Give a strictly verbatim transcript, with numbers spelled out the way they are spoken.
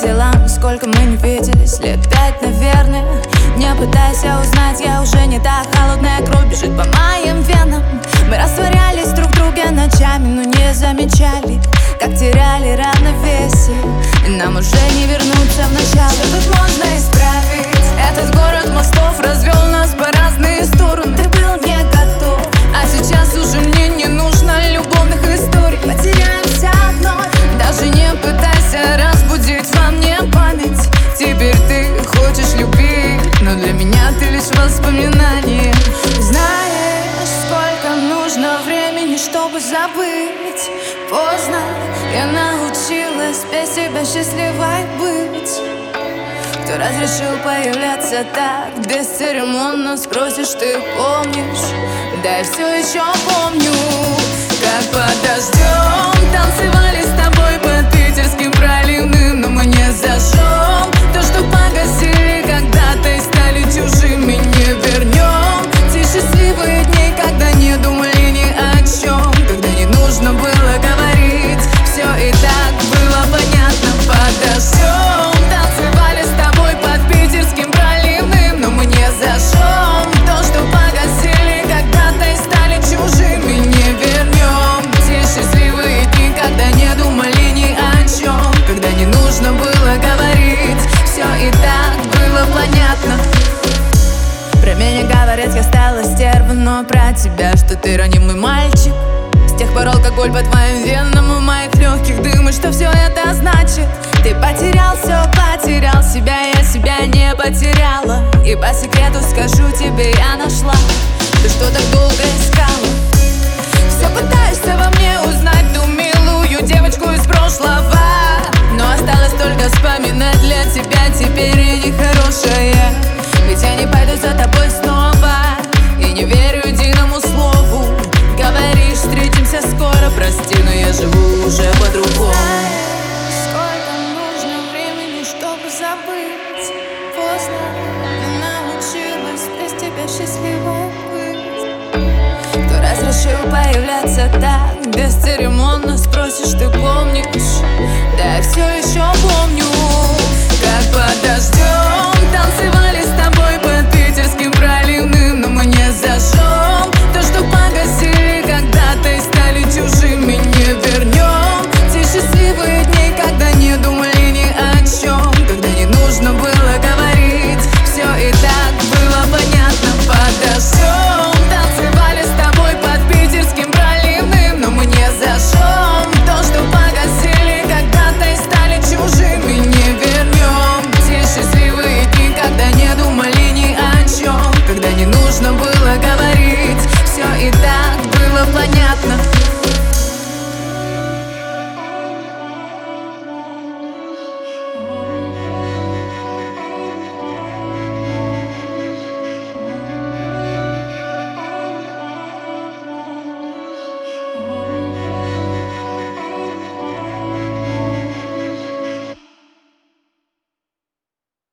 дела? Сколько мы не виделись? Лет пять, наверное. Не пытайся узнать, я уже не та. Холодная кровь бежит по моим венам. Мы растворялись друг в друге ночами, но не замечали, как теряли равновесие. И нам уже не вернуться в начало. Что тут можно исправить? Этот город мостов развел нас по разные стороны. Ты был не готов, а сейчас уже мне не нужно любовных историй. Потеряемся вновь. Даже не пытайся разбудить во мне память. Теперь ты хочешь любить, но для меня ты лишь воспоминание. Знаешь, сколько нужно времени, чтобы забыть? Поздно, я научилась без тебя счастливой быть. Кто разрешил появляться так бесцеремонно? Спросишь, ты помнишь? Да, я все еще помню, как под дождем танцевали с тобой под питерским проливным. Но мы не зажжем то, что погасили когда-то и стали чужими, не вернем те счастливые дни, когда не думали ни о чем, когда не нужно было говорить, все и так было понятно. Под дождем танцевали с тобой под питерским проливным. Но мы не зажжем то, что погасили когда-то и стали чужими, не вернем те счастливые дни, когда не думали ни о чем, когда не нужно было говорить, все и так было понятно. Про меня говорят, я стала стерва, но про тебя, что ты ранимый мальчик. С тех пор алкоголь по твоим венам, у моих легких дым. И что все это значит? Ты потерял все, потерял себя, я себя не потеряла. И по секрету скажу тебе, я нашла то, что так долго искала. Все пытаешься во мне узнать ту милую девочку из прошлого, но осталось только вспоминать для тебя теперь и нехорошее. Ведь я не пойду за тобой снова и не верю единому слову. Говоришь, встретимся скоро, прости, но я живу уже по-другому. Сколько нужно времени, чтобы забыть? Поздно, я научилась без тебя счастливой быть. Кто разрешил появляться так бесцеремонно? Спросишь, ты помнишь? Да, я все еще